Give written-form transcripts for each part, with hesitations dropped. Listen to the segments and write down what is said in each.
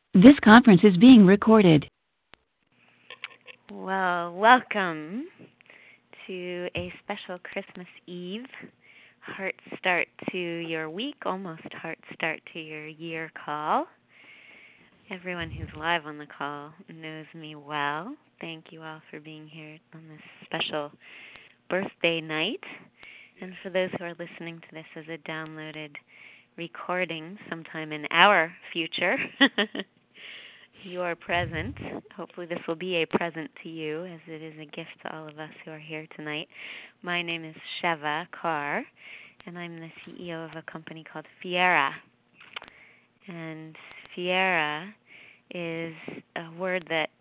This conference is being recorded. Well, welcome to a special Christmas Eve heart start to your week, almost heart start to your year call. Everyone who's live on the call knows me well. Thank you all for being here on this special birthday night. And for those who are listening to this as a downloaded recording sometime in our future, you are present. Hopefully this will be a present to you, as it is a gift to all of us who are here tonight. My name is Sheva Carr, and I'm the CEO of a company called Fiera. And Fiera is a word that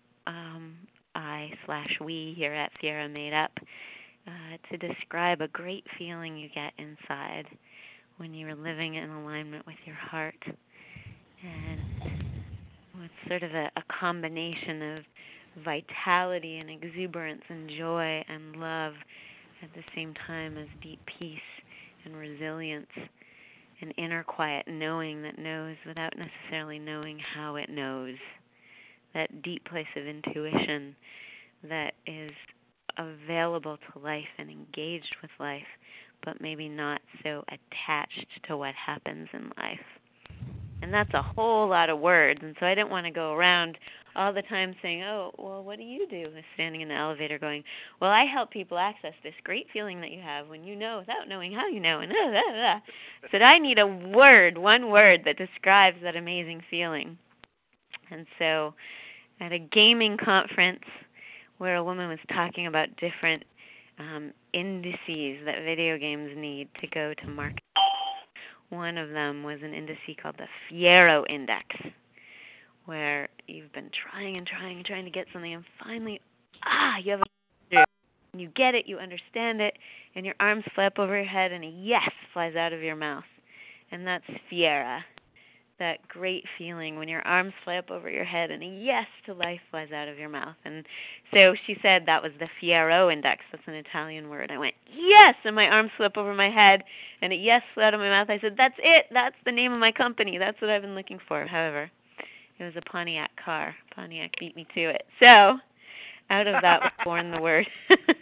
we here at Fiera made up to describe a great feeling you get inside when you are living in alignment with your heart. And it's sort of a combination of vitality and exuberance and joy and love at the same time as deep peace and resilience and inner quiet knowing that knows without necessarily knowing how it knows. That deep place of intuition that is available to life and engaged with life, but maybe not so attached to what happens in life. And that's a whole lot of words, and so I didn't want to go around all the time saying, oh, well, what do you do? Standing in the elevator going, well, I help people access this great feeling that you have when you know without knowing how you know. And So I need a word, one word that describes that amazing feeling. And so at a gaming conference where a woman was talking about different indices that video games need to go to market, one of them was an indice called the Fiero Index, where you've been trying to get something, and finally, you have a you get it, you understand it, and your arms fly up over your head, and a yes flies out of your mouth. And that's Fiera, that great feeling when your arms fly up over your head and a yes to life flies out of your mouth. And so she said that was the Fiero Index. That's an Italian word. I went, yes, and my arms flew up over my head and a yes flew out of my mouth. I said, that's it. That's the name of my company. That's what I've been looking for. However, it was a Pontiac car. Pontiac beat me to it. So out of that was born the word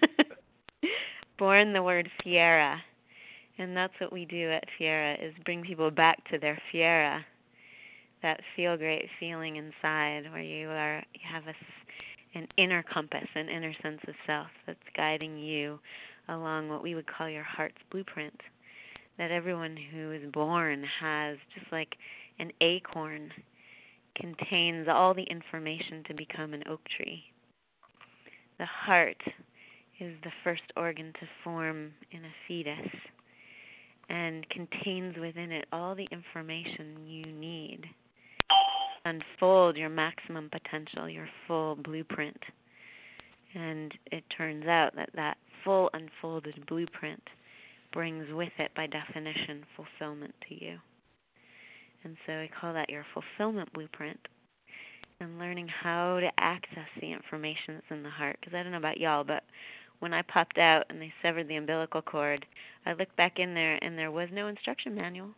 Fiera. And that's what we do at Fiera, is bring people back to their Fiera, that feel great feeling inside where you have an inner compass, an inner sense of self that's guiding you along what we would call your heart's blueprint. That everyone who is born has, just like an acorn contains all the information to become an oak tree. The heart is the first organ to form in a fetus and contains within it all the information you need to unfold your maximum potential, your full blueprint. And it turns out that that full unfolded blueprint brings with it, by definition, fulfillment to you. And so we call that your fulfillment blueprint, and learning how to access the information that's in the heart. Because I don't know about y'all, but when I popped out and they severed the umbilical cord, I looked back in there and there was no instruction manual.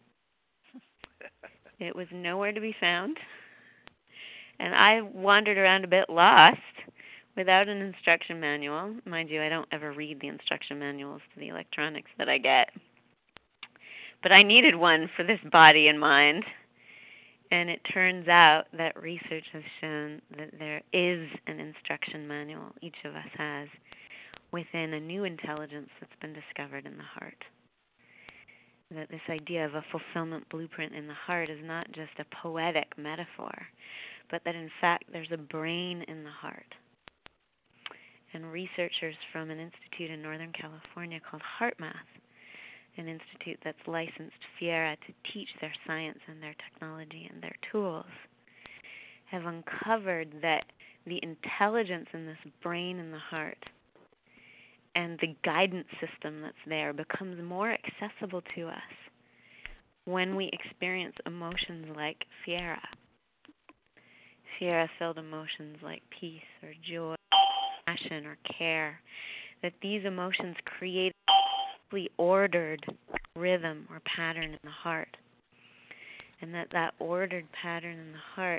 It was nowhere to be found. And I wandered around a bit lost without an instruction manual. Mind you, I don't ever read the instruction manuals to the electronics that I get. But I needed one for this body and mind. And it turns out that research has shown that there is an instruction manual each of us has within a new intelligence that's been discovered in the heart. That this idea of a fulfillment blueprint in the heart is not just a poetic metaphor, but that in fact there's a brain in the heart. And researchers from an institute in Northern California called HeartMath, an institute that's licensed Fiera to teach their science and their technology and their tools, have uncovered that the intelligence in this brain in the heart and the guidance system that's there becomes more accessible to us when we experience emotions like Fiera. Fiera-filled emotions like peace or joy, passion or care, that these emotions create a ordered rhythm or pattern in the heart. And that ordered pattern in the heart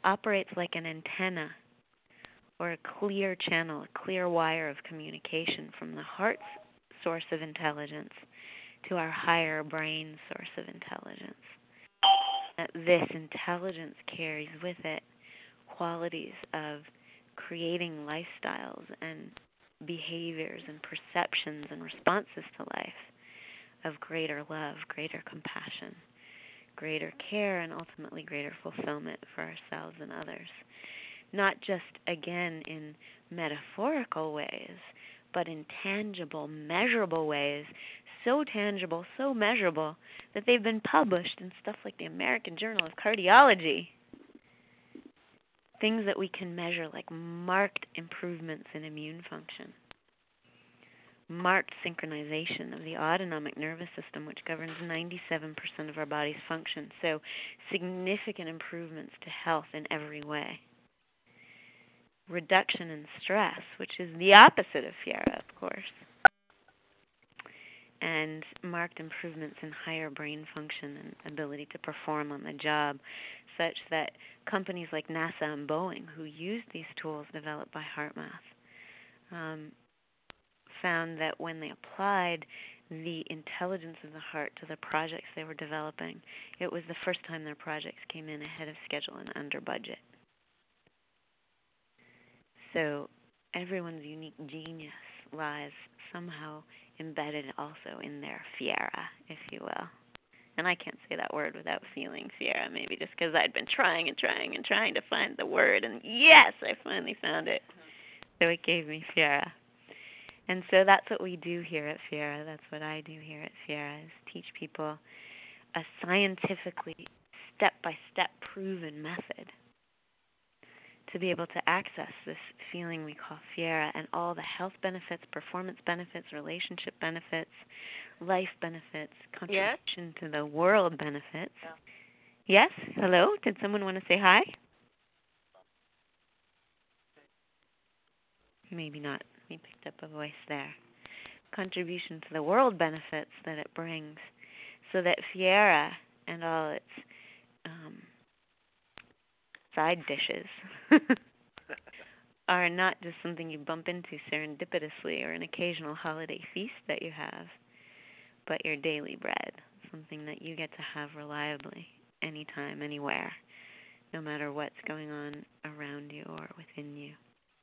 operates like an antenna or a clear channel, a clear wire of communication from the heart's source of intelligence to our higher brain source of intelligence. This intelligence carries with it qualities of creating lifestyles and behaviors and perceptions and responses to life of greater love, greater compassion, greater care, and ultimately greater fulfillment for ourselves and others. Not just, again, in metaphorical ways, but in tangible, measurable ways, so tangible, so measurable, that they've been published in stuff like the American Journal of Cardiology. Things that we can measure, like marked improvements in immune function, marked synchronization of the autonomic nervous system, which governs 97% of our body's function. So significant improvements to health in every way. Reduction in stress, which is the opposite of fiera, of course. And marked improvements in higher brain function and ability to perform on the job, such that companies like NASA and Boeing, who used these tools developed by HeartMath, found that when they applied the intelligence of the heart to the projects they were developing, it was the first time their projects came in ahead of schedule and under budget. So everyone's unique genius lies somehow embedded also in their fiera, if you will. And I can't say that word without feeling fiera, maybe just because I'd been trying to find the word, and yes, I finally found it. So it gave me fiera. And so that's what we do here at Fiera. That's what I do here at Fiera, is teach people a scientifically, step-by-step proven method to be able to access this feeling we call Fiera and all the health benefits, performance benefits, relationship benefits, life benefits, contribution to the world benefits. Yeah. Yes? Hello? Did someone want to say hi? Maybe not. We picked up a voice there. Contribution to the world benefits that it brings, so that Fiera and all its side dishes are not just something you bump into serendipitously or an occasional holiday feast that you have, but your daily bread, something that you get to have reliably, anytime, anywhere, no matter what's going on around you or within you.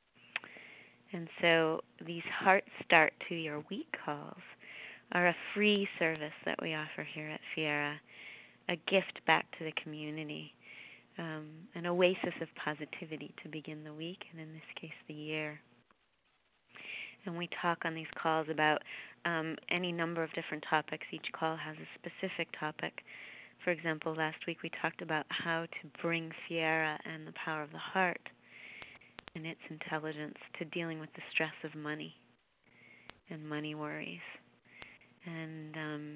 And so these Heart Start to Your Week calls are a free service that we offer here at Fiera, a gift back to the community, an oasis of positivity to begin the week, and in this case the year. And we talk on these calls about any number of different topics. Each call has a specific topic. For example, last week we talked about how to bring Fiera and the power of the heart and its intelligence to dealing with the stress of money and money worries. And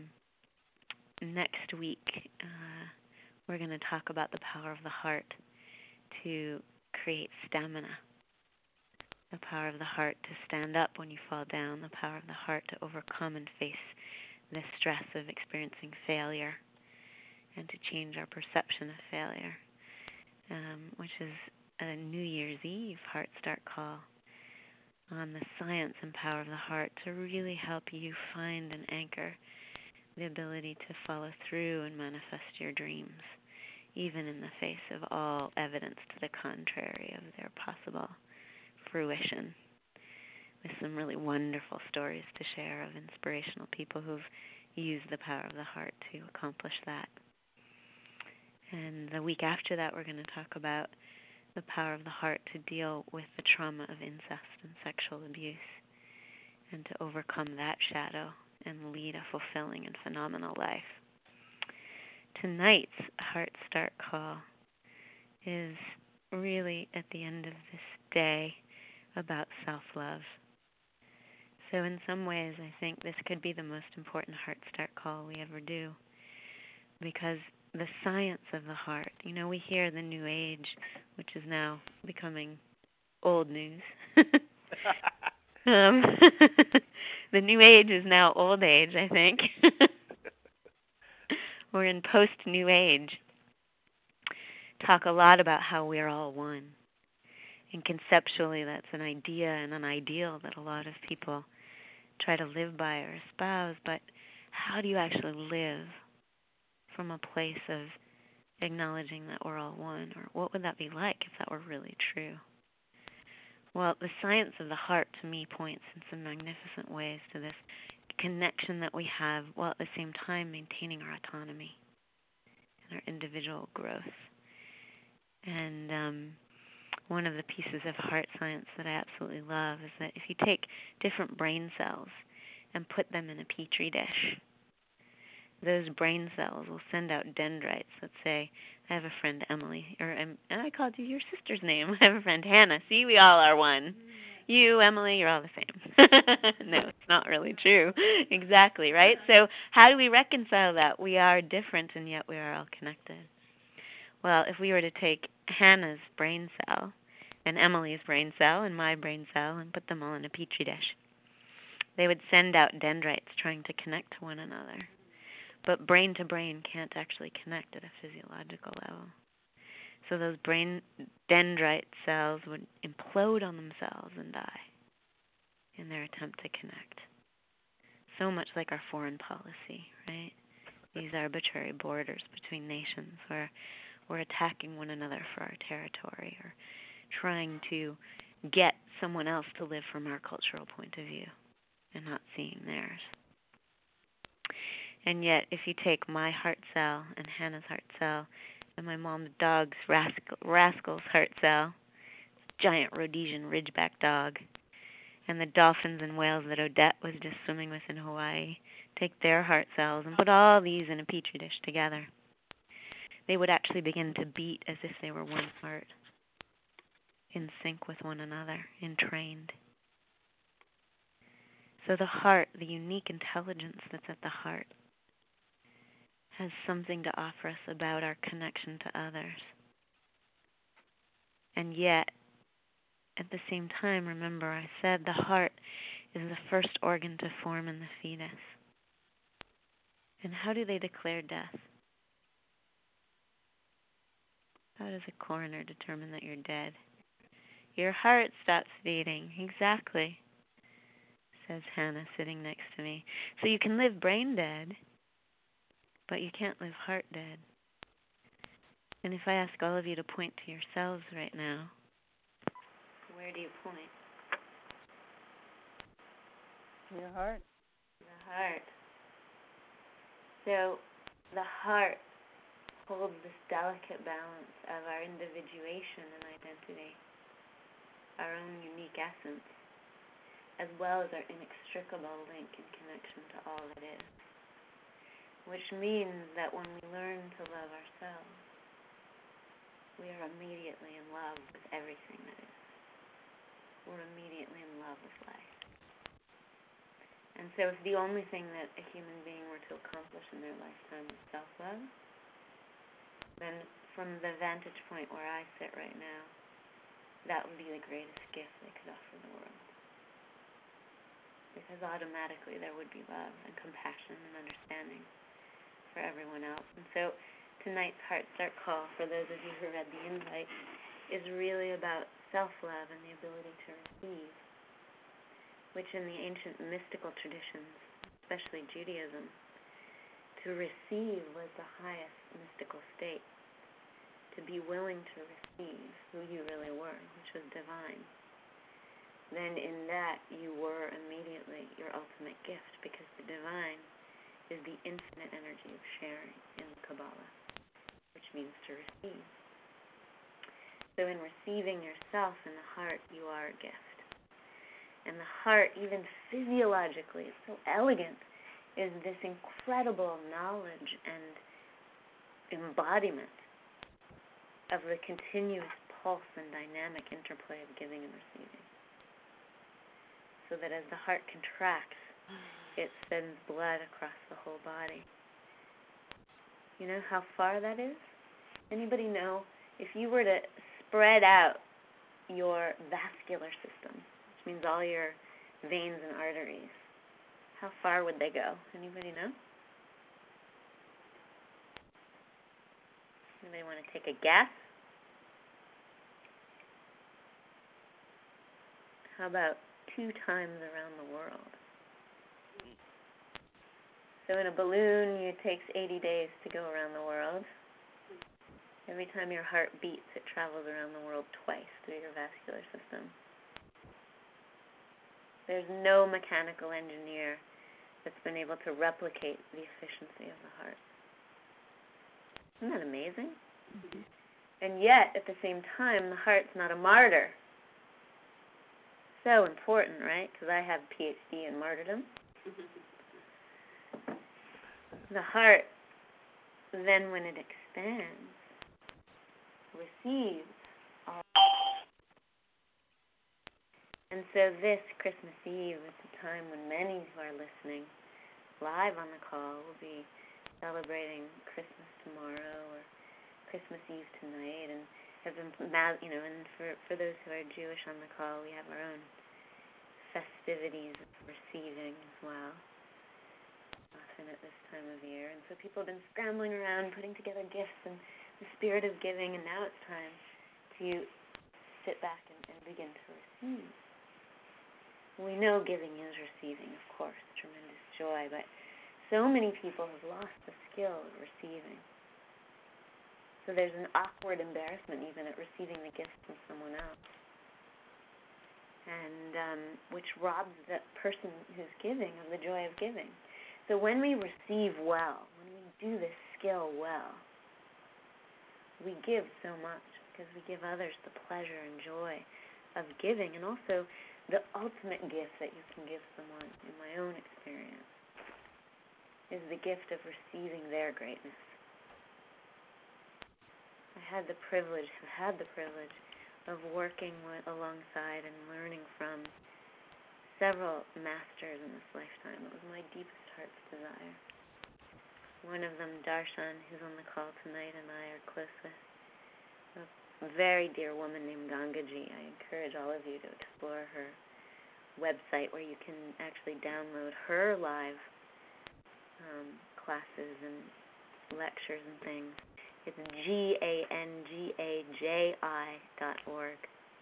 next week we're going to talk about the power of the heart to create stamina, the power of the heart to stand up when you fall down, the power of the heart to overcome and face the stress of experiencing failure and to change our perception of failure, which is a New Year's Eve Heart Start call on the science and power of the heart to really help you find and anchor the ability to follow through and manifest your dreams, even in the face of all evidence to the contrary of their possible fruition, with some really wonderful stories to share of inspirational people who've used the power of the heart to accomplish that. And the week after that, we're going to talk about the power of the heart to deal with the trauma of incest and sexual abuse and to overcome that shadow and lead a fulfilling and phenomenal life. Tonight's Heart Start call is really at the end of this day about self-love. So in some ways, I think this could be the most important Heart Start call we ever do, because the science of the heart, we hear the New Age, which is now becoming old news. The New Age is now old age, I think. We're in post-New Age. talk a lot about how we're all one. And conceptually, that's an idea and an ideal that a lot of people try to live by or espouse. But how do you actually live from a place of acknowledging that we're all one? Or what would that be like if that were really true? Well, the science of the heart, to me, points in some magnificent ways to this connection that we have, while at the same time maintaining our autonomy and our individual growth. And one of the pieces of heart science that I absolutely love is that if you take different brain cells and put them in a petri dish, those brain cells will send out dendrites. Let's say I have a friend, Emily, and I called you your sister's name. I have a friend, Hannah. See, we all are one. You, Emily, you're all the same. No, it's not really true. Exactly, right? So how do we reconcile that? We are different, and yet we are all connected. Well, if we were to take Hannah's brain cell and Emily's brain cell and my brain cell and put them all in a petri dish, they would send out dendrites trying to connect to one another. But brain to brain can't actually connect at a physiological level. So those brain dendrite cells would implode on themselves and die in their attempt to connect. So much like our foreign policy, right? These arbitrary borders between nations where we're attacking one another for our territory or trying to get someone else to live from our cultural point of view and not seeing theirs. And yet, if you take my heart cell and Hannah's heart cell and my mom's dog's Rascal's heart cell, giant Rhodesian Ridgeback dog, and the dolphins and whales that Odette was just swimming with in Hawaii, take their heart cells and put all these in a petri dish together, they would actually begin to beat as if they were one heart, in sync with one another, entrained. So the heart, the unique intelligence that's at the heart, has something to offer us about our connection to others. And yet, at the same time, remember I said the heart is the first organ to form in the fetus. And how do they declare death? How does a coroner determine that you're dead? Your heart stops beating. Exactly, says Hannah sitting next to me. So you can live brain dead, but you can't live heart dead. And if I ask all of you to point to yourselves right now, where do you point? Your heart. The heart. So the heart holds this delicate balance of our individuation and identity, our own unique essence, as well as our inextricable link and connection to all that is. Which means that when we learn to love ourselves, we are immediately in love with everything that is. We're immediately in love with life. And so if the only thing that a human being were to accomplish in their lifetime is self-love, then from the vantage point where I sit right now, that would be the greatest gift they could offer the world. Because automatically there would be love and compassion and understanding for everyone else. And so tonight's Heart Start call, for those of you who read the invite, is really about self-love and the ability to receive, which in the ancient mystical traditions, especially Judaism, to receive was the highest mystical state. To be willing to receive who you really were, which was divine. Then in that you were immediately your ultimate gift, because the divine is the infinite energy of sharing in Kabbalah, which means to receive. So in receiving yourself in the heart, you are a gift. And the heart, even physiologically, it's so elegant, is this incredible knowledge and embodiment of the continuous pulse and dynamic interplay of giving and receiving. So that as the heart contracts, it sends blood across the whole body. You know how far that is? Anybody know? If you were to spread out your vascular system, which means all your veins and arteries, how far would they go? Anybody know? Anybody want to take a guess? How about 2 times around the world? So in a balloon, it takes 80 days to go around the world. Every time your heart beats, it travels around the world twice through your vascular system. There's no mechanical engineer that's been able to replicate the efficiency of the heart. Isn't that amazing? Mm-hmm. And yet, at the same time, the heart's not a martyr. So important, right? Because I have a PhD in martyrdom. The heart, then when it expands, receives all. And so this Christmas Eve is the time when many who are listening live on the call will be celebrating Christmas tomorrow or Christmas Eve tonight, and have been, and for those who are Jewish on the call, we have our own festivities of receiving as well, often at this time of year. And so people have been scrambling around, putting together gifts and the spirit of giving, and now it's time to sit back and begin to receive. We know giving is receiving, of course, tremendous joy, but so many people have lost the skill of receiving. So there's an awkward embarrassment even at receiving the gift from someone else, and which robs the person who's giving of the joy of giving. So when we receive well, when we do this skill well, we give so much because we give others the pleasure and joy of giving, and also the ultimate gift that you can give someone, in my own experience, is the gift of receiving their greatness. I have had the privilege of working alongside and learning from several masters in this lifetime. It was my deepest heart's desire. One of them, Darshan, who's on the call tonight, and I are close with. A very dear woman named Gangaji. I encourage all of you to explore her website where you can actually download her live classes and lectures and things. It's GANGAJI.org.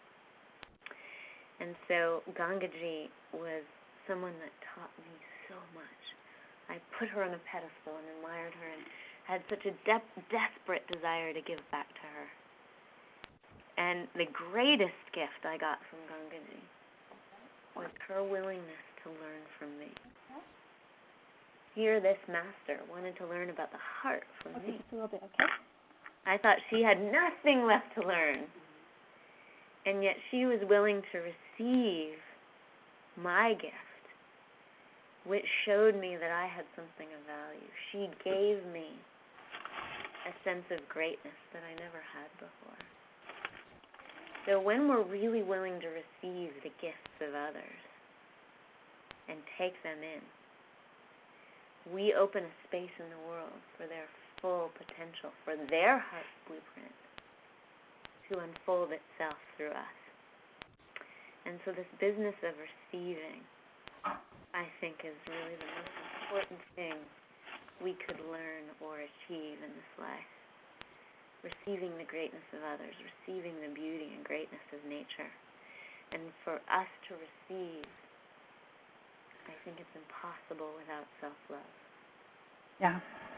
And so Gangaji was someone that taught me so much. I put her on a pedestal and admired her and had such a desperate desire to give back to her. And the greatest gift I got from Gangaji was her willingness to learn from me. Here, this master wanted to learn about the heart from me. Just a little bit, okay? I thought she had nothing left to learn. And yet she was willing to receive my gift, which showed me that I had something of value. She gave me a sense of greatness that I never had before. So when we're really willing to receive the gifts of others and take them in, we open a space in the world for their full potential, for their heart's blueprint to unfold itself through us. And so this business of receiving, I think, is really the most important thing we could learn or achieve in this life. Receiving the greatness of others, receiving the beauty and greatness of nature. And for us to receive, I think it's impossible without self-love. Yeah.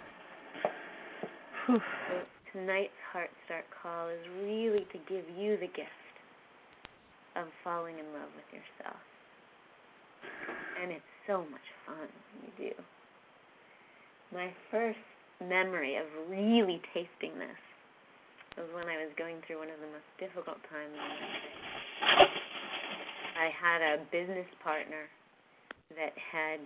So tonight's Heart Start call is really to give you the gift of falling in love with yourself. And it's so much fun when you do. My first memory of really tasting this was when I was going through one of the most difficult times in my life. I had a business partner that had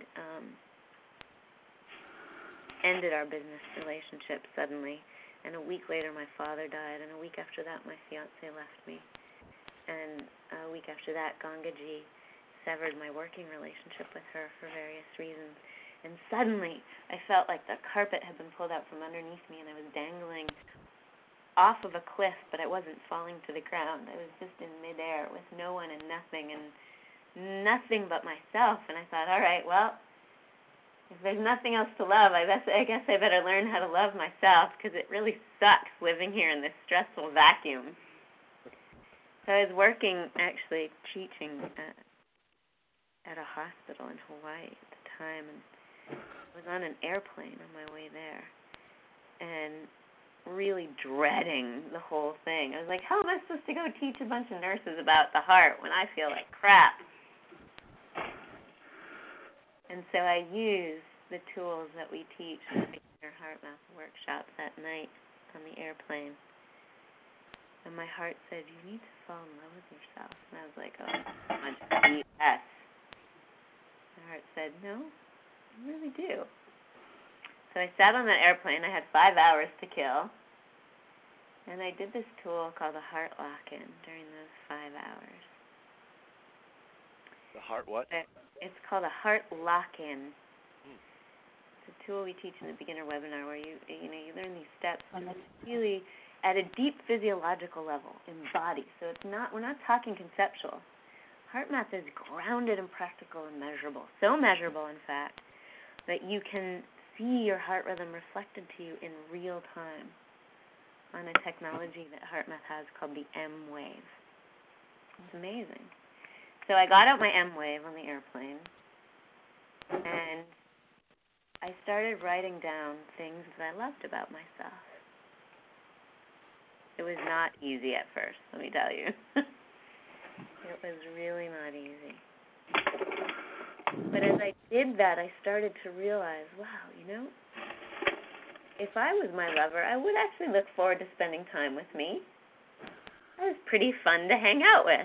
ended our business relationship suddenly, and a week later my father died, and a week after that my fiancé left me, and a week after that Gangaji severed my working relationship with her for various reasons, and suddenly I felt like the carpet had been pulled out from underneath me and I was dangling off of a cliff, but I wasn't falling to the ground. I was just in midair with no one and nothing but myself. And I thought, all right, well, if there's nothing else to love, I guess I better learn how to love myself, because it really sucks living here in this stressful vacuum. So I was working, actually teaching at a hospital in Hawaii at the time, and I was on an airplane on my way there, and really dreading the whole thing. I was like, how am I supposed to go teach a bunch of nurses about the heart when I feel like crap? And so I used the tools that we teach in the beginner HeartMath workshops at night on the airplane. And my heart said, you need to fall in love with yourself. And I was like, oh, so much BS. My heart said, no, I really do. So I sat on that airplane. I had 5 hours to kill. And I did this tool called the Heart Lock-In during those 5 hours. The heart what? It's called a Heart Lock-In. It's a tool we teach in the beginner webinar where you learn these steps really at a deep physiological level in body. So we're not talking conceptual. HeartMath is grounded and practical and measurable. So measurable, in fact, that you can see your heart rhythm reflected to you in real time on a technology that HeartMath has called the M-Wave. It's amazing. So I got out my M-Wave on the airplane, and I started writing down things that I loved about myself. It was not easy at first, let me tell you. It was really not easy. But as I did that, I started to realize, wow, if I was my lover, I would actually look forward to spending time with me. I was pretty fun to hang out with.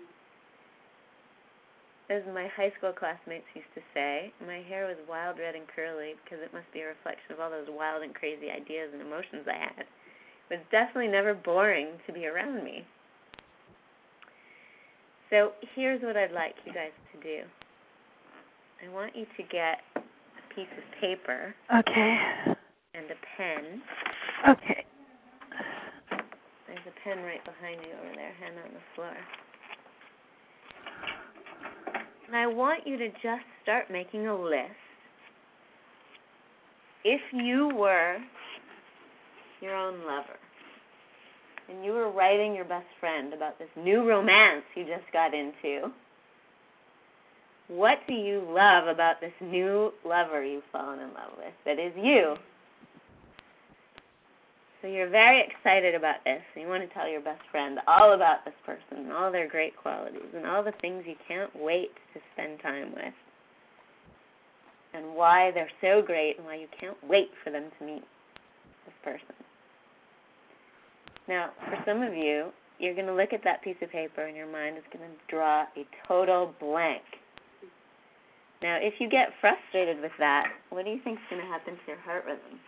As my high school classmates used to say, my hair was wild red and curly because it must be a reflection of all those wild and crazy ideas and emotions I had. It was definitely never boring to be around me. So here's what I'd like you guys to do. I want you to get a piece of paper. Okay. And a pen. Okay. There's a pen right behind you over there, hand on the floor. And I want you to just start making a list. If you were your own lover, and you were writing your best friend about this new romance you just got into, what do you love about this new lover you've fallen in love with that is you? So you're very excited about this, and you want to tell your best friend all about this person and all their great qualities and all the things you can't wait to spend time with and why they're so great and why you can't wait for them to meet this person. Now, for some of you, you're going to look at that piece of paper and your mind is going to draw a total blank. Now, if you get frustrated with that, what do you think is going to happen to your heart rhythm?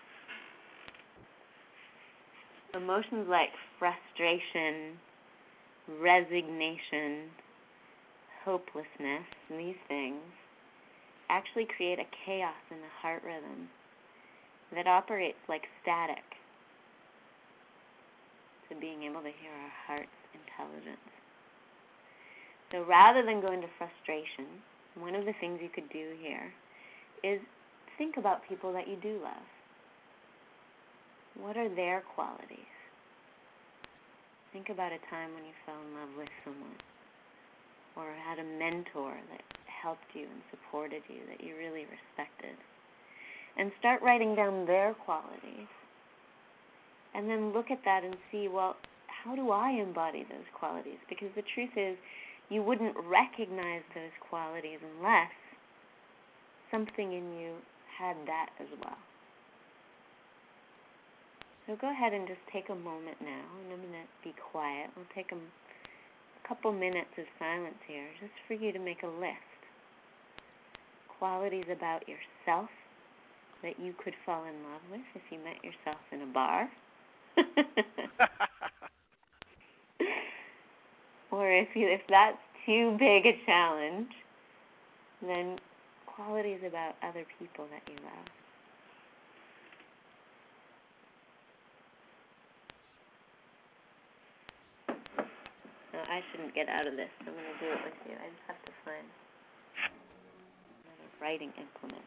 Emotions like frustration, resignation, hopelessness, and these things actually create a chaos in the heart rhythm that operates like static to being able to hear our heart's intelligence. So rather than go into frustration, one of the things you could do here is think about people that you do love. What are their qualities? Think about a time when you fell in love with someone or had a mentor that helped you and supported you that you really respected. And start writing down their qualities. And then look at that and see, well, how do I embody those qualities? Because the truth is, you wouldn't recognize those qualities unless something in you had that as well. So go ahead and just take a moment now, and I'm going to be quiet. We'll take a couple minutes of silence here just for you to make a list. Qualities about yourself that you could fall in love with if you met yourself in a bar. Or if that's too big a challenge, then qualities about other people that you love. No, I shouldn't get out of this. I'm going to do it with you. I just have to find another writing implement.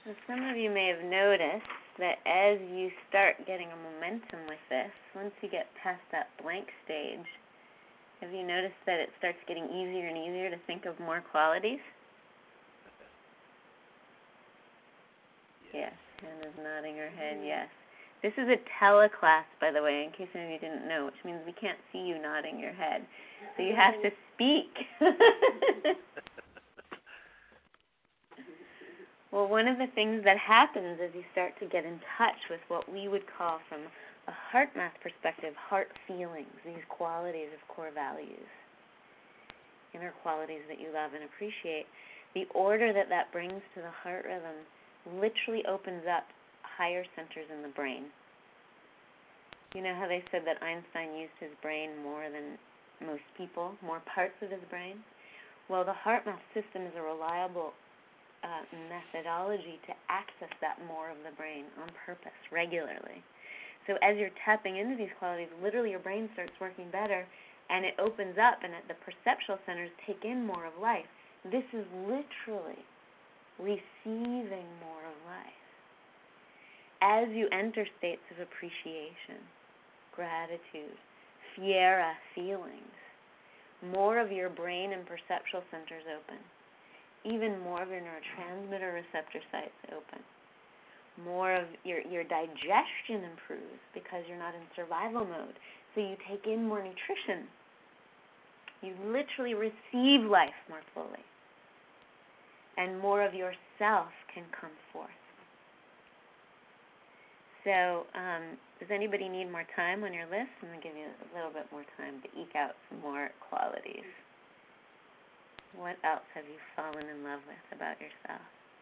So some of you may have noticed that as you start getting a momentum with this, once you get past that blank stage, have you noticed that it starts getting easier and easier to think of more qualities? Yes, Hannah's nodding her head, yes. This is a teleclass, by the way, in case any of you didn't know, which means we can't see you nodding your head. So you have to speak. Well, one of the things that happens as you start to get in touch with what we would call, from a heart math perspective, heart feelings, these qualities of core values, inner qualities that you love and appreciate, the order that that brings to the heart rhythm literally opens up higher centers in the brain. You know how they said that Einstein used his brain more than most people, more parts of his brain? Well, the heart math system is a reliable methodology to access that more of the brain on purpose, regularly. So as you're tapping into these qualities, literally your brain starts working better, and it opens up, and the perceptual centers take in more of life. This is literally receiving more of life. As you enter states of appreciation, gratitude, fiera feelings, more of your brain and perceptual centers open. Even more of your neurotransmitter receptor sites open. More of your digestion improves because you're not in survival mode. So you take in more nutrition. You literally receive life more fully. And more of yourself can come forth. So does anybody need more time on your list? I'm going to give you a little bit more time to eke out some more qualities. What else have you fallen in love with about yourself?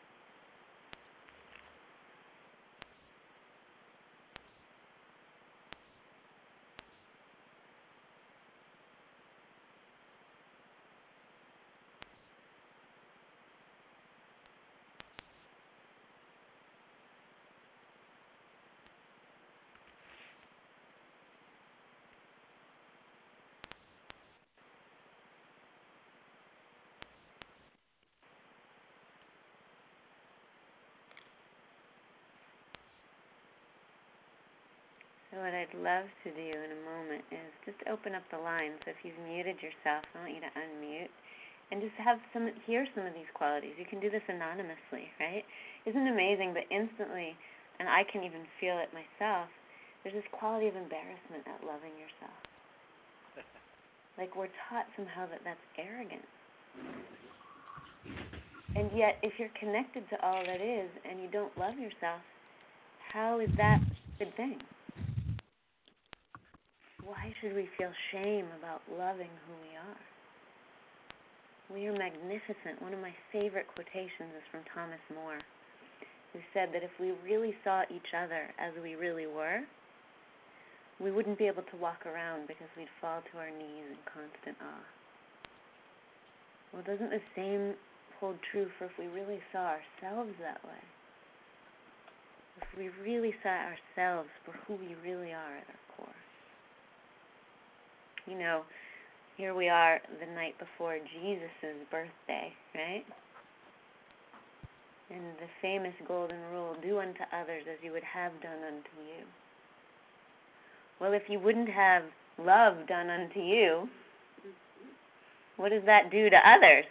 So what I'd love to do in a moment is just open up the line. So if you've muted yourself, I want you to unmute and just hear some of these qualities. You can do this anonymously, right? Isn't it amazing? But instantly, and I can even feel it myself, there's this quality of embarrassment at loving yourself. Like we're taught somehow that that's arrogant. And yet, if you're connected to all that is and you don't love yourself, how is that a good thing? Why should we feel shame about loving who we are? We are magnificent. One of my favorite quotations is from Thomas More, who said that if we really saw each other as we really were, we wouldn't be able to walk around because we'd fall to our knees in constant awe. Well, doesn't the same hold true for if we really saw ourselves that way? If we really saw ourselves for who we really are at our core. You know, here we are the night before Jesus' birthday, right? And the famous golden rule, do unto others as you would have done unto you. Well, if you wouldn't have love done unto you, what does that do to others?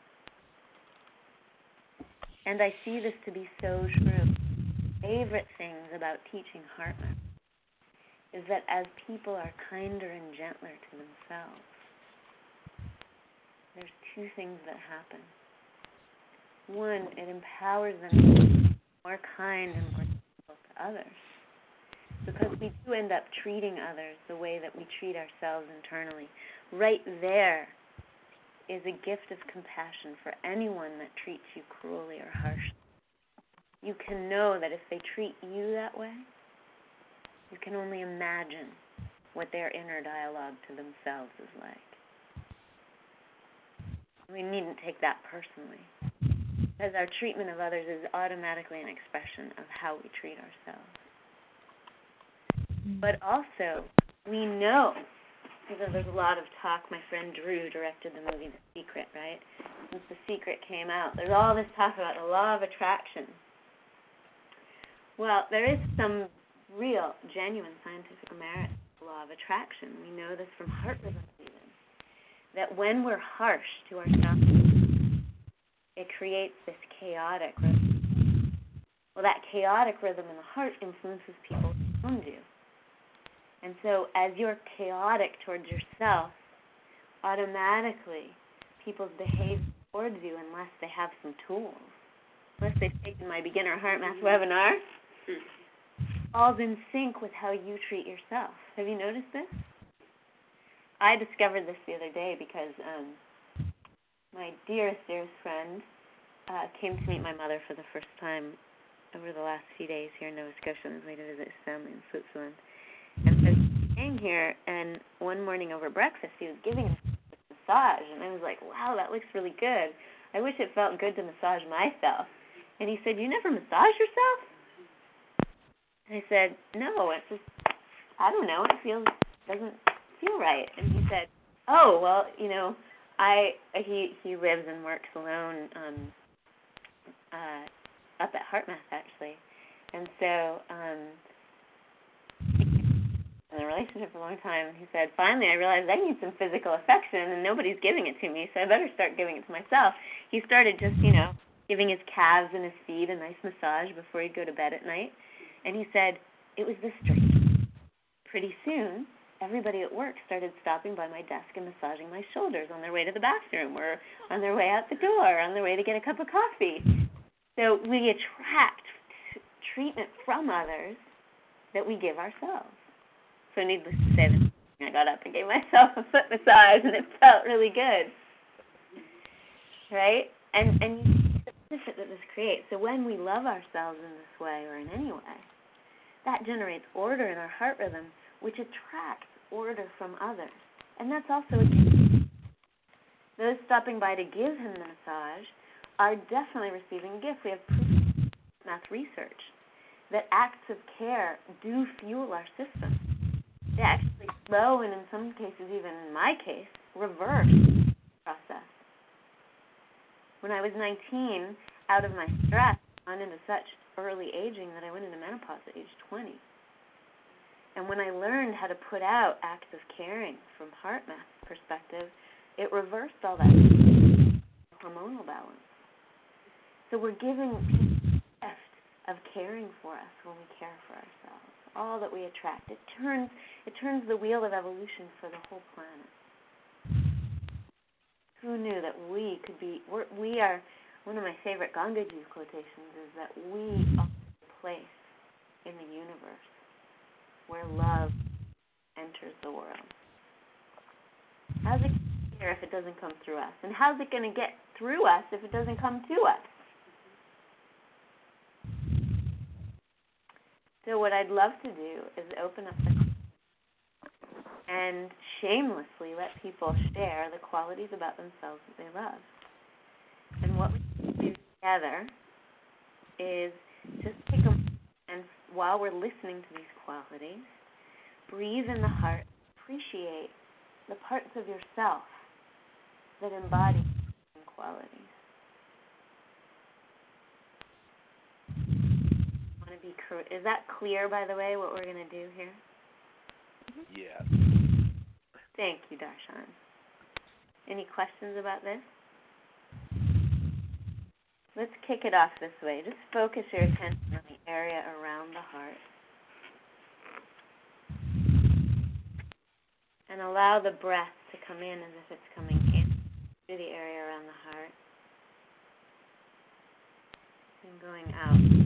And I see this to be so true. Favorite things about teaching heart math is that as people are kinder and gentler to themselves, there's two things that happen. One, it empowers them to be more kind and more gentle to others. Because we do end up treating others the way that we treat ourselves internally. Right there is a gift of compassion for anyone that treats you cruelly or harshly. You can know that if they treat you that way, you can only imagine what their inner dialogue to themselves is like. We needn't take that personally, because our treatment of others is automatically an expression of how we treat ourselves. But also, we know, because there's a lot of talk, my friend Drew directed the movie The Secret, right? Since The Secret came out, there's all this talk about the law of attraction. Well, there is some real, genuine scientific merit to the law of attraction. We know this from heart rhythms even. That when we're harsh to ourselves, it creates this chaotic rhythm. Well, that chaotic rhythm in the heart influences people around you. And so as you're chaotic towards yourself, automatically people's behavior towards you, unless they have some tools, unless they've taken my beginner heart math webinar, falls in sync with how you treat yourself. Have you noticed this? I discovered this the other day because my dearest friend came to meet my mother for the first time over the last few days here in Nova Scotia and went to visit his family in Switzerland. And so he was staying here, and one morning over breakfast he was giving us a massage, and I was like, wow, that looks really good. I wish it felt good to massage myself. And he said, you never massage yourself? And I said, no, it's just, I don't know, doesn't feel right. And he said, oh, well, you know, he lives and works alone up at HeartMath, actually. And so he's been in a relationship for a long time. And he said, finally, I realized I need some physical affection, and nobody's giving it to me, so I better start giving it to myself. He started just, you know, giving his calves and his feet a nice massage before he'd go to bed at night. And he said, it was this strange. Pretty soon, everybody at work started stopping by my desk and massaging my shoulders on their way to the bathroom or on their way out the door, on their way to get a cup of coffee. So we attract treatment from others that we give ourselves. So needless to say, I got up and gave myself a foot massage, and it felt really good. Right? And you see the benefit that this creates. So when we love ourselves in this way or in any way, that generates order in our heart rhythm, which attracts order from others. And that's also a gift. Those stopping by to give him the massage are definitely receiving a gift. We have proof in math research that acts of care do fuel our system. They actually slow and in some cases, even in my case, reverse the process. When I was 19, out of my stress, I went into such early aging that I went into menopause at age 20. And when I learned how to put out acts of caring from heart math perspective, it reversed all that hormonal balance. So we're giving people the gift of caring for us when we care for ourselves. All that we attract. It turns the wheel of evolution for the whole planet. Who knew that we could be, we are, one of my favorite Gangaji quotations is that we are a place in the universe where love enters the world. How's it going to get here if it doesn't come through us? And how's it going to get through us if it doesn't come to us? So what I'd love to do is open up and shamelessly let people share the qualities about themselves that they love. And what we can do together is just take a moment and while we're listening to these qualities, breathe in the heart, appreciate the parts of yourself that embody these qualities. Is that clear, by the way, what we're going to do here? Yes. Thank you, Darshan. Any questions about this? Let's kick it off this way. Just focus your attention on the area around the heart. And allow the breath to come in as if it's coming in through the area around the heart. And going out.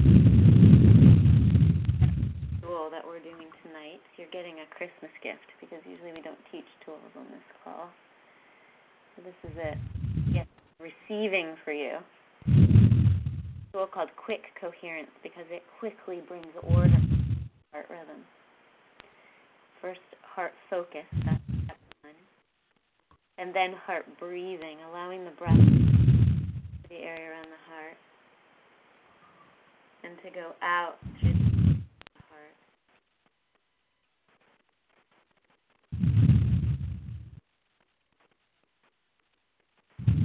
That we're doing tonight. You're getting a Christmas gift because usually we don't teach tools on this call. So this is it. Yes, receiving for you. A tool called Quick Coherence because it quickly brings order to heart rhythm. First, heart focus, that's step one. And then heart breathing, allowing the breath to the area around the heart and to go out through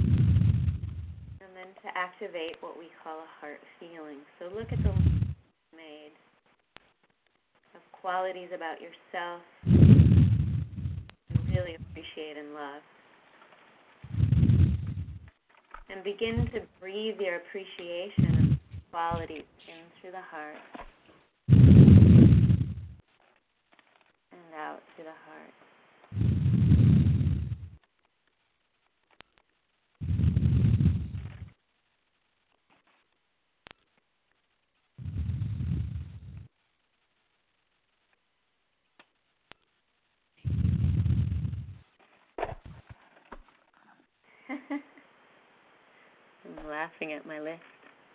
to activate what we call a heart feeling. So look at the made of qualities about yourself you really appreciate and love. And begin to breathe your appreciation of these qualities in through the heart and out through the heart. I'm laughing at my list.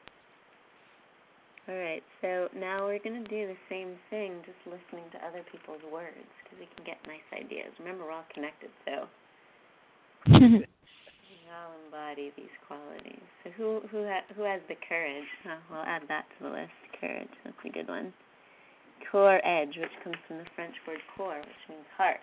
All right, so now we're going to do the same thing, just listening to other people's words, because we can get nice ideas. Remember, we're all connected, so we all embody these qualities. So who has the courage? Oh, we'll add that to the list. Courage, that's a good one. Core edge, which comes from the French word core, which means heart.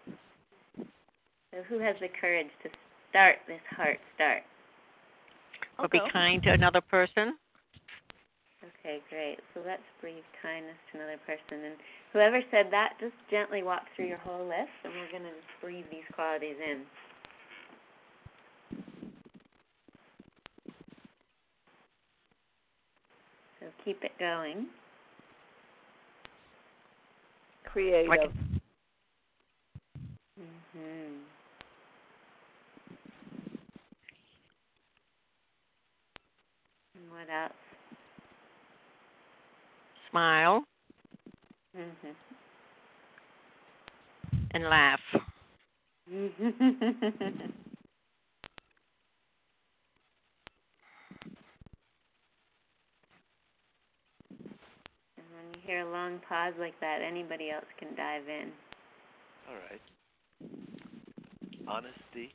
So who has the courage to start this heart start? Or be kind to another person. Okay, great. So let's breathe kindness to another person. And whoever said that, just gently walk through your whole list, and we're going to breathe these qualities in. So keep it going. Creative. Mm-hmm. And what else? Smile Mm-hmm. and laugh. And when you hear a long pause like that, anybody else can dive in. All right. Honesty.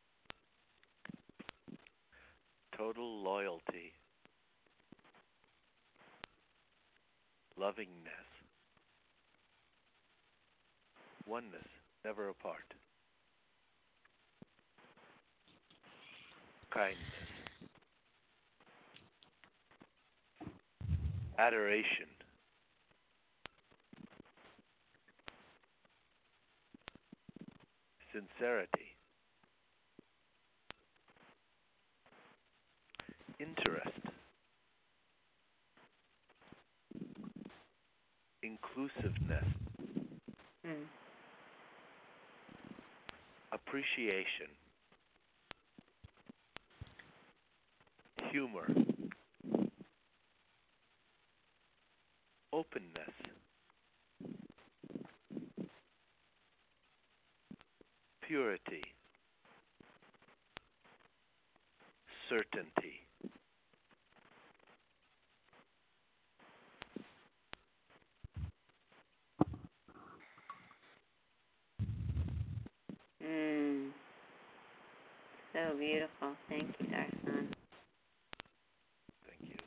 Total loyalty. Lovingness. Oneness, never apart. Kindness. Adoration. Sincerity. Interest. Inclusiveness. Mm. Appreciation. Humor. Openness. Purity. Certainty. So beautiful. Thank you, Darsan. Thank you.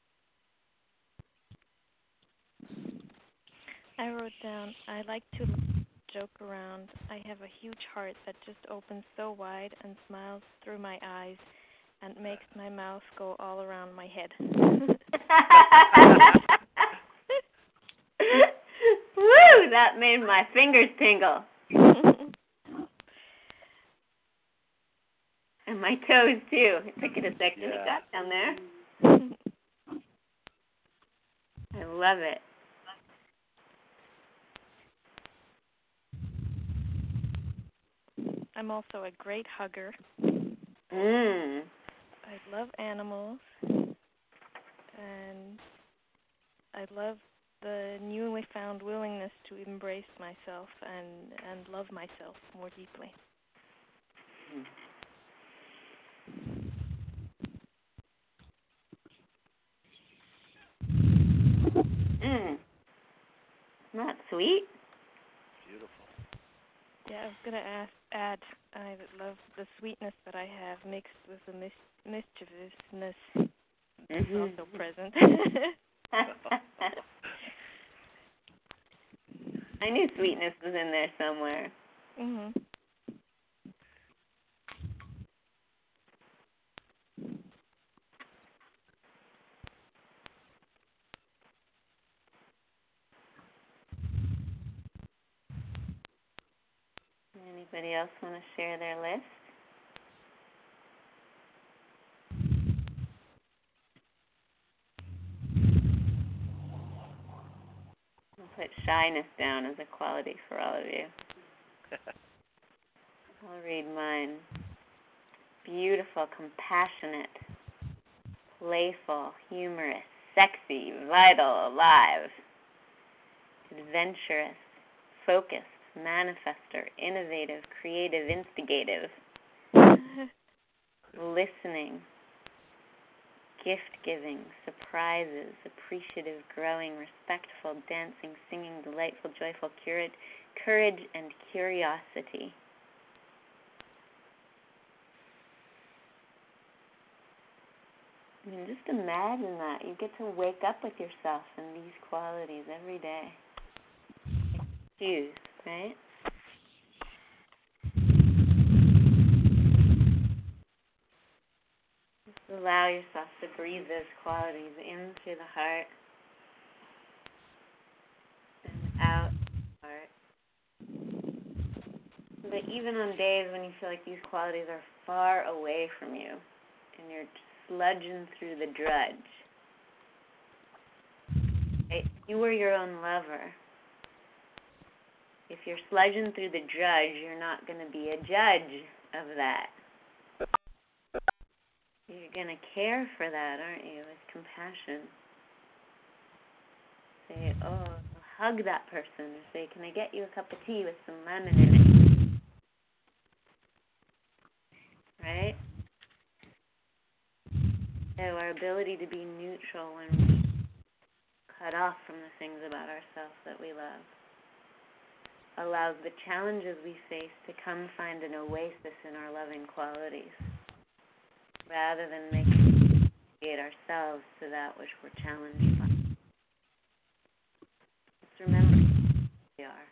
I wrote down, I like to joke around. I have a huge heart that just opens so wide and smiles through my eyes and makes my mouth go all around my head. Woo! That made my fingers tingle. And my toes, too. It took it a second to Yeah. get down there. I love it. I'm also a great hugger. Mm. I love animals. And I love the newly found willingness to embrace myself and love myself more deeply. Isn't that sweet? Beautiful. Yeah, I was going to add, I love the sweetness that I have mixed with the mischievousness that's also present. I knew sweetness was in there somewhere. Mhm. Anybody else want to share their list? I'll put shyness down as a quality for all of you. I'll read mine. Beautiful, compassionate, playful, humorous, sexy, vital, alive, adventurous, focused, manifester, innovative, creative, instigative, listening, gift-giving, surprises, appreciative, growing, respectful, dancing, singing, delightful, joyful, courage, and curiosity. I mean, just imagine that. You get to wake up with yourself in these qualities every day. Choose, right? Just allow yourself to breathe those qualities into the heart and out the heart. But even on days when you feel like these qualities are far away from you and you're sludging through the drudge, right? You were your own lover. If you're sludging through the drudge, you're not going to be a judge of that. You're going to care for that, aren't you, with compassion. Say, oh, hug that person. Or say, can I get you a cup of tea with some lemon in it? Right? So our ability to be neutral when we're cut off from the things about ourselves that we love allows the challenges we face to come find an oasis in our loving qualities, rather than making ourselves to that which we're challenged by. Let's remember who we are.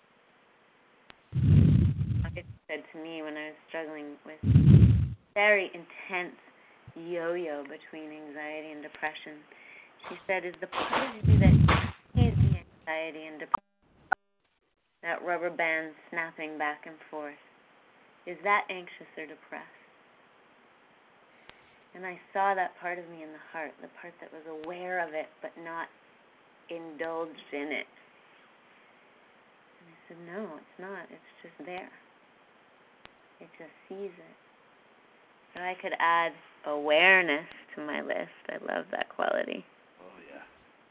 Like it said to me when I was struggling with very intense yo-yo between anxiety and depression, she said, is the part of you that is the anxiety and depression, that rubber band snapping back and forth, is that anxious or depressed? And I saw that part of me in the heart, the part that was aware of it but not indulged in it. And I said, no, it's not. It's just there. It just sees it. So I could add awareness to my list. I love that quality. Oh, yeah.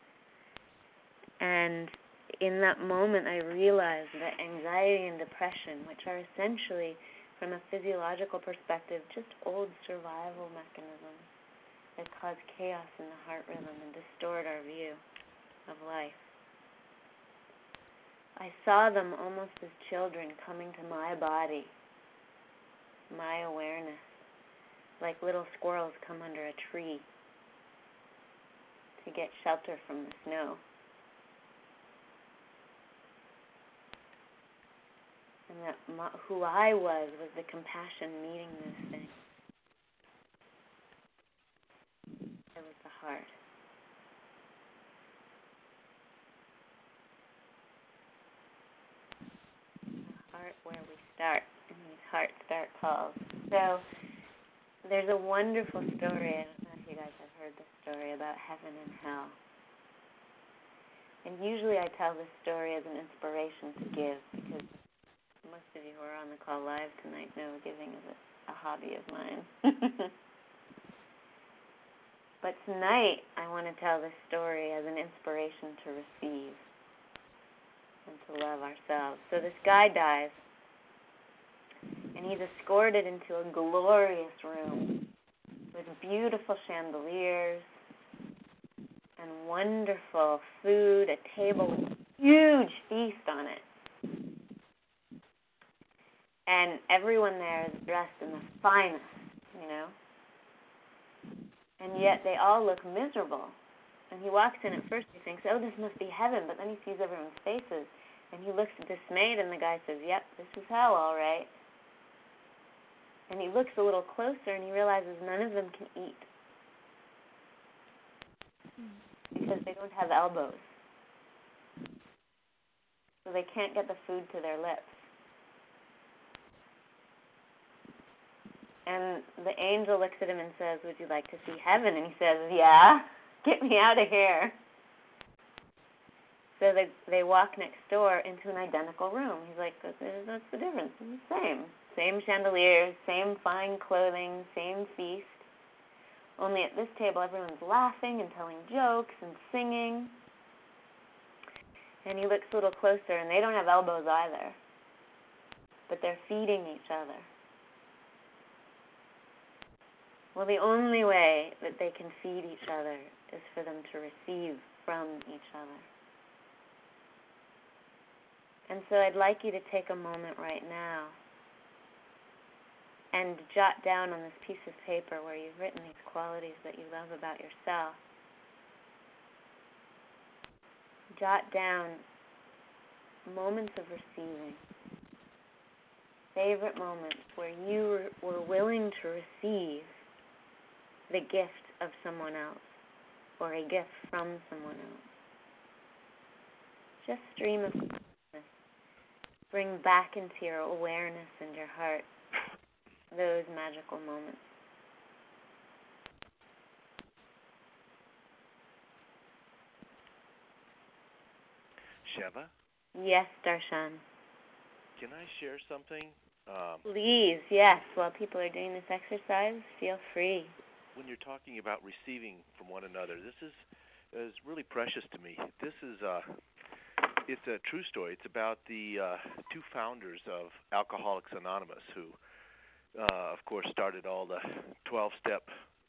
And in that moment, I realized that anxiety and depression, which are essentially, from a physiological perspective, just old survival mechanisms that cause chaos in the heart rhythm and distort our view of life. I saw them almost as children coming to my body, my awareness, like little squirrels come under a tree to get shelter from the snow. And that who I was the compassion meeting this thing. It was the heart. The heart where we start in these heart start calls. So there's a wonderful story, I don't know if you guys have heard this story, about heaven and hell. And usually I tell this story as an inspiration to give, because most of you who are on the call live tonight know giving is a hobby of mine. But tonight, I want to tell this story as an inspiration to receive and to love ourselves. So this guy dies, and he's escorted into a glorious room with beautiful chandeliers and wonderful food, a table with a huge feast on it. And everyone there is dressed in the finest, you know. And yet they all look miserable. And he walks in at first, he thinks, oh, this must be heaven. But then he sees everyone's faces. And he looks dismayed, and the guy says, yep, this is hell, all right. And he looks a little closer, and he realizes none of them can eat. Because they don't have elbows. So they can't get the food to their lips. And the angel looks at him and says, "Would you like to see heaven?" And he says, "Yeah, get me out of here." So they walk next door into an identical room. He's like, "That's the difference. It's the same. Same chandeliers, same fine clothing, same feast. Only at this table everyone's laughing and telling jokes and singing." And he looks a little closer, and they don't have elbows either. But they're feeding each other. Well, the only way that they can feed each other is for them to receive from each other. And so I'd like you to take a moment right now and jot down on this piece of paper where you've written these qualities that you love about yourself. Jot down moments of receiving, favorite moments where you were willing to receive the gift of someone else or a gift from someone else. Just stream of consciousness. Bring back into your awareness and your heart those magical moments. Sheva? Yes, Darshan. Can I share something? Please, yes. While people are doing this exercise, feel free. When you're talking about receiving from one another, this is really precious to me. This is it's a true story. It's about the two founders of Alcoholics Anonymous, who, of course, started all the 12-step,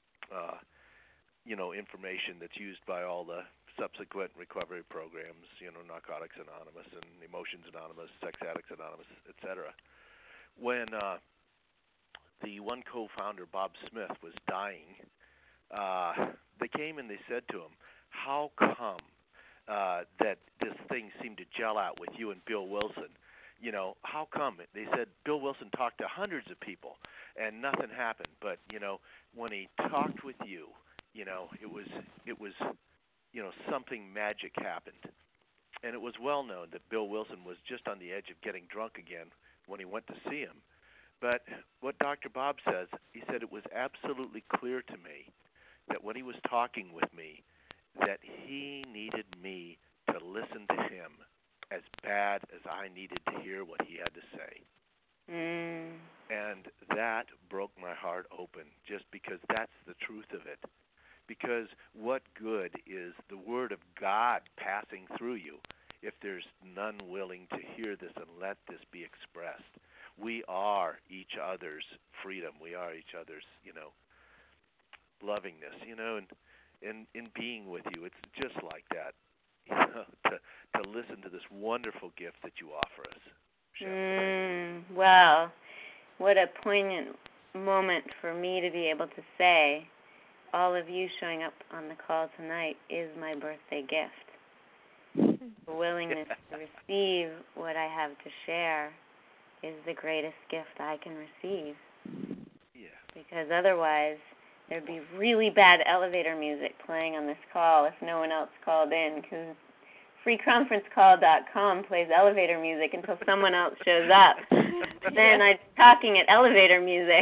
information that's used by all the subsequent recovery programs, Narcotics Anonymous and Emotions Anonymous, Sex Addicts Anonymous, etc. When the one co-founder, Bob Smith, was dying, they came and they said to him, "How come that this thing seemed to gel out with you and Bill Wilson? How come?" They said, "Bill Wilson talked to hundreds of people and nothing happened. But, when he talked with you, it was something magic happened." And it was well known that Bill Wilson was just on the edge of getting drunk again when he went to see him. But what Dr. Bob says, he said it was absolutely clear to me that when he was talking with me, that he needed me to listen to him as bad as I needed to hear what he had to say. And that broke my heart open, just because that's the truth of it. Because what good is the Word of God passing through you if there's none willing to hear this and let this be expressed? We are each other's freedom. We are each other's, lovingness, and in being with you. It's just like that, to listen to this wonderful gift that you offer us. Wow. What a poignant moment for me to be able to say, all of you showing up on the call tonight is my birthday gift. The willingness to receive what I have to share is the greatest gift I can receive. Yeah. Because otherwise, there'd be really bad elevator music playing on this call if no one else called in, because freeconferencecall.com plays elevator music until someone else shows up. Then I'm talking at elevator music.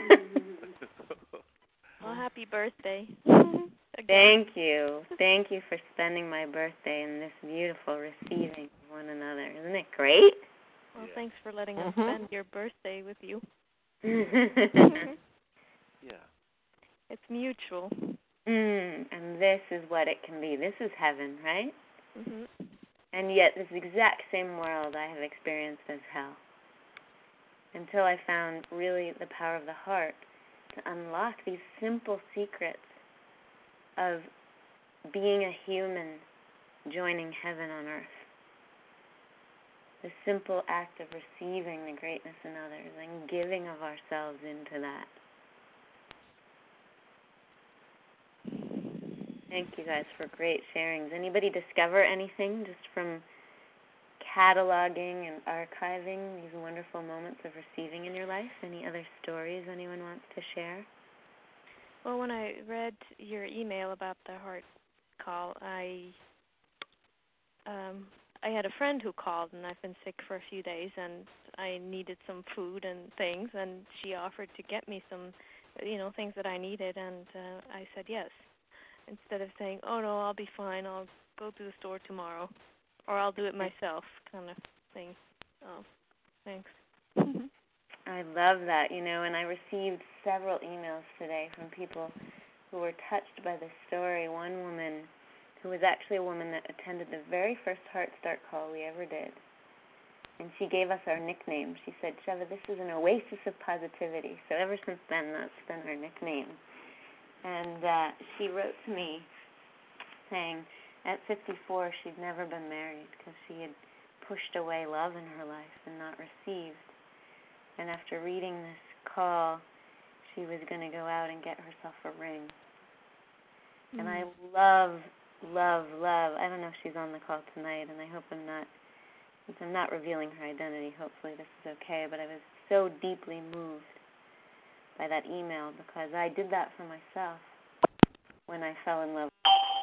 Well, happy birthday. Thank you. Thank you for spending my birthday in this beautiful receiving of one another. Isn't it great? Well, thanks for letting us spend your birthday with you. Yeah. It's mutual. And this is what it can be. This is heaven, right? Mm-hmm. And yet this exact same world I have experienced as hell. Until I found really the power of the heart to unlock these simple secrets of being a human joining heaven on earth. The simple act of receiving the greatness in others and giving of ourselves into that. Thank you guys for great sharings. Anybody discover anything just from cataloging and archiving these wonderful moments of receiving in your life? Any other stories anyone wants to share? Well, when I read your email about the heart call, I I had a friend who called, and I've been sick for a few days, and I needed some food and things, and she offered to get me some, things that I needed, and I said yes, instead of saying, oh no, I'll be fine, I'll go to the store tomorrow, or I'll do it myself, kind of thing. Oh, thanks. I love that, and I received several emails today from people who were touched by this story. One woman who was actually a woman that attended the very first Heart Start call we ever did, and she gave us our nickname. She said, Sheva, this is an oasis of positivity. So ever since then, that's been our nickname. And she wrote to me saying at 54 she'd never been married because she had pushed away love in her life and not received. And after reading this call, she was going to go out and get herself a ring. Mm. And I love, I don't know if she's on the call tonight, and I hope since I'm not revealing her identity, hopefully this is okay, but I was so deeply moved by that email because I did that for myself when I fell in love.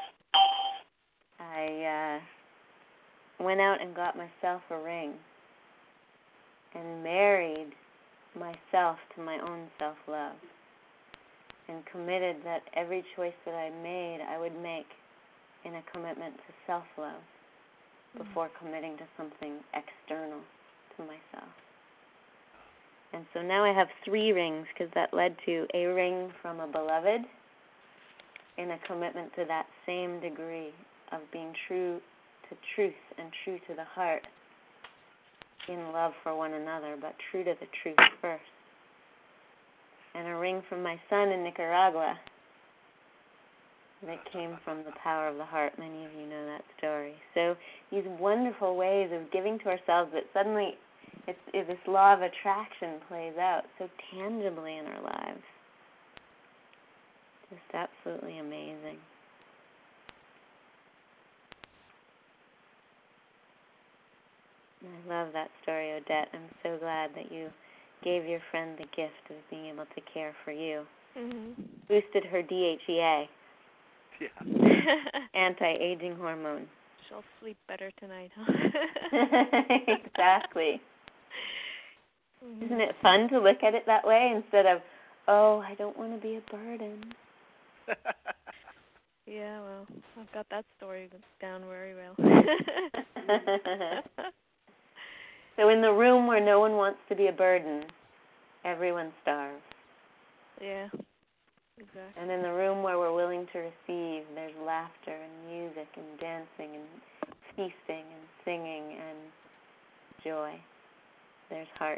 I went out and got myself a ring and married myself to my own self-love and committed that every choice that I made, I would make in a commitment to self-love before committing to something external to myself. And so now I have 3 rings because that led to a ring from a beloved in a commitment to that same degree of being true to truth and true to the heart in love for one another, but true to the truth first. And a ring from my son in Nicaragua that came from the power of the heart. Many of you know that story. So these wonderful ways of giving to ourselves that suddenly this law of attraction plays out so tangibly in our lives. Just absolutely amazing. I love that story, Odette. I'm so glad that you gave your friend the gift of being able to care for you. Mm-hmm. Boosted her DHEA. Yeah. Anti-aging hormone. She'll sleep better tonight, huh? Exactly. Mm-hmm. Isn't it fun to look at it that way instead of, oh, I don't want to be a burden? Yeah, well, I've got that story down very well. So in the room where no one wants to be a burden, everyone starves. Yeah, exactly. And in the room where we're willing to receive, there's laughter and music and dancing and feasting and singing and joy. There's heart.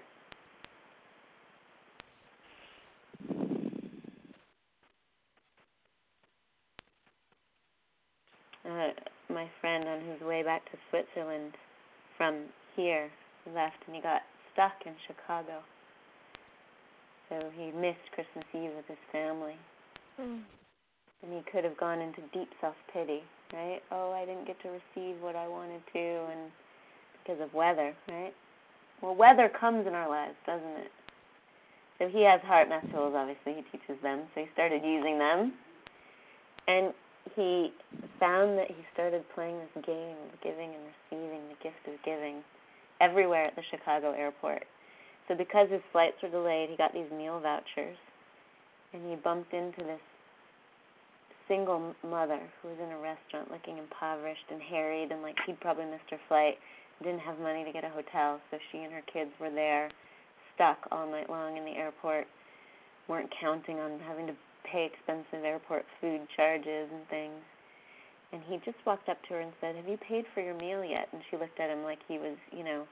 My friend on his way back to Switzerland from here left, and he got stuck in Chicago. So he missed Christmas Eve with his family. Mm. And he could have gone into deep self-pity, right? Oh, I didn't get to receive what I wanted to, and because of weather, right? Well, weather comes in our lives, doesn't it? So he has heart math tools, obviously. He teaches them. So he started using them. And he found that he started playing this game of giving and receiving, the gift of giving, everywhere at the Chicago airport. So because his flights were delayed, he got these meal vouchers, and he bumped into this single mother who was in a restaurant looking impoverished and harried, and like he'd probably missed her flight, didn't have money to get a hotel, so she and her kids were there, stuck all night long in the airport, weren't counting on having to pay expensive airport food charges and things. And he just walked up to her and said, have you paid for your meal yet? And she looked at him like he was,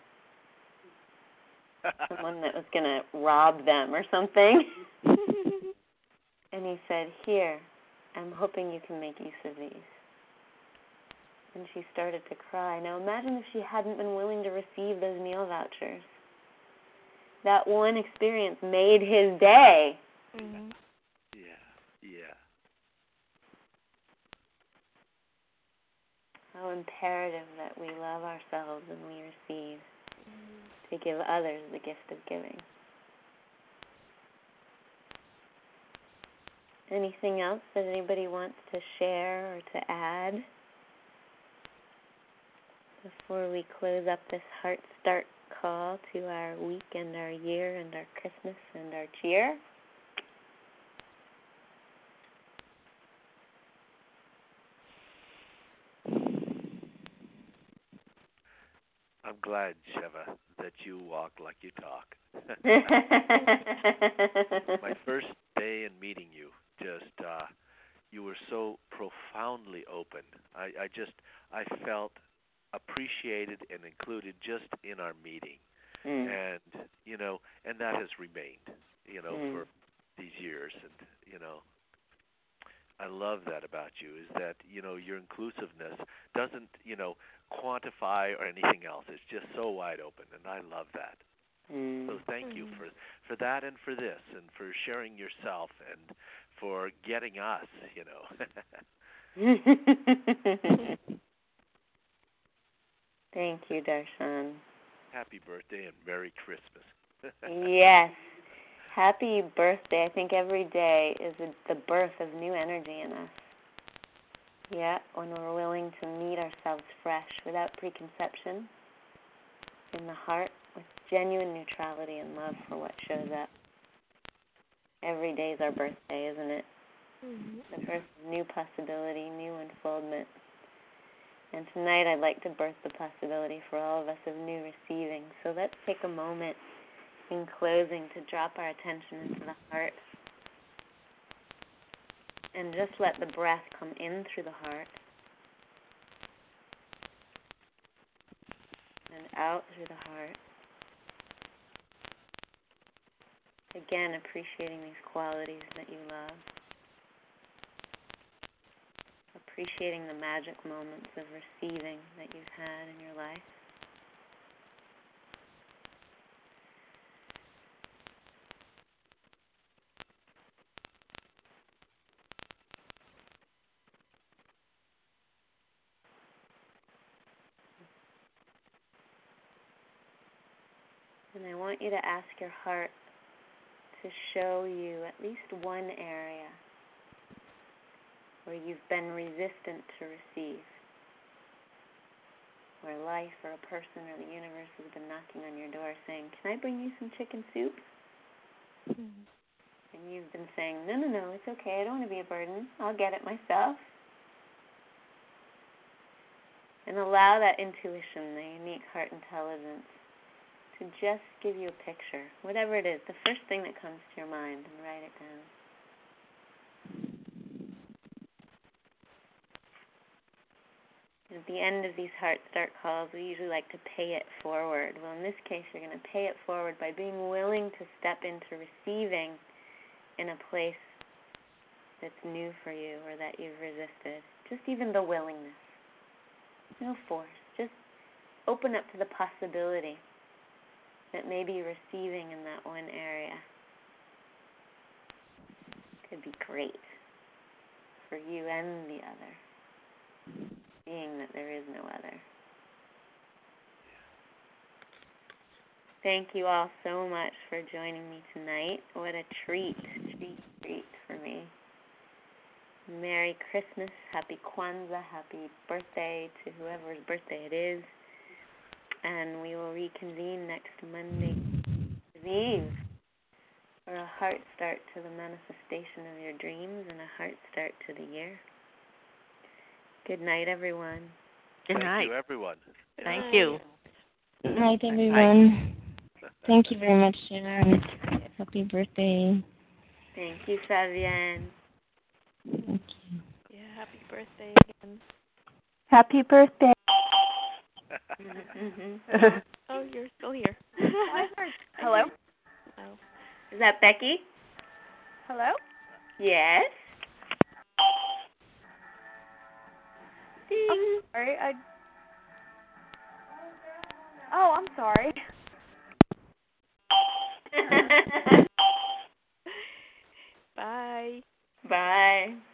someone that was going to rob them or something. And he said, here, I'm hoping you can make use of these. And she started to cry. Now imagine if she hadn't been willing to receive those meal vouchers. That one experience made his day. Mm-hmm. Yeah. How imperative that we love ourselves and we receive to give others the gift of giving. Anything else that anybody wants to share or to add? Before we close up this Heart Start call to our week and our year and our Christmas and our cheer, I'm glad, Sheva, that you walk like you talk. My first day in meeting you, you were so profoundly open. I felt appreciated and included just in our meeting, and that has remained, for these years, and I love that about you, is that your inclusiveness doesn't quantify or anything else. It's just so wide open, and I love that. So thank you for that, and for this, and for sharing yourself, and for getting us. Thank you, Darshan. Happy birthday and Merry Christmas. Yes. Happy birthday. I think every day is the birth of new energy in us. Yeah, when we're willing to meet ourselves fresh, without preconception, in the heart, with genuine neutrality and love for what shows up. Every day is our birthday, isn't it? The birth of new possibility, new unfoldment. And tonight I'd like to birth the possibility for all of us of new receiving. So let's take a moment in closing to drop our attention into the heart and just let the breath come in through the heart and out through the heart. Again, appreciating these qualities that you love. Appreciating the magic moments of receiving that you've had in your life. And I want you to ask your heart to show you at least one area where you've been resistant to receive, where life or a person or the universe has been knocking on your door saying, "Can I bring you some chicken soup?" And you've been saying, no, it's okay, I don't want to be a burden, I'll get it myself. And allow that intuition, the unique heart intelligence, to just give you a picture, whatever it is, the first thing that comes to your mind, and write it down. At the end of these Heart Start calls, we usually like to pay it forward. Well, in this case, you're going to pay it forward by being willing to step into receiving in a place that's new for you or that you've resisted. Just even the willingness. No force. Just open up to the possibility that maybe receiving in that one area could be great for you and the other, being that there is no other. Thank you all so much for joining me tonight. What a treat for me. Merry Christmas, Happy Kwanzaa, Happy birthday to whoever's birthday it is. And we will reconvene next Monday Eve for a heart start to the manifestation of your dreams and a heart start to the year. Good night, everyone. Good night. Thank you, everyone. Thank you. Good night, everyone. Thank you very much, Sharon. Happy birthday. Thank you, Fabienne. Thank you. Yeah, happy birthday again. Happy birthday. Oh, you're still here. Hello? Oh. Is that Becky? Hello? Yes. I'm sorry. Oh, I'm sorry. Bye. Bye.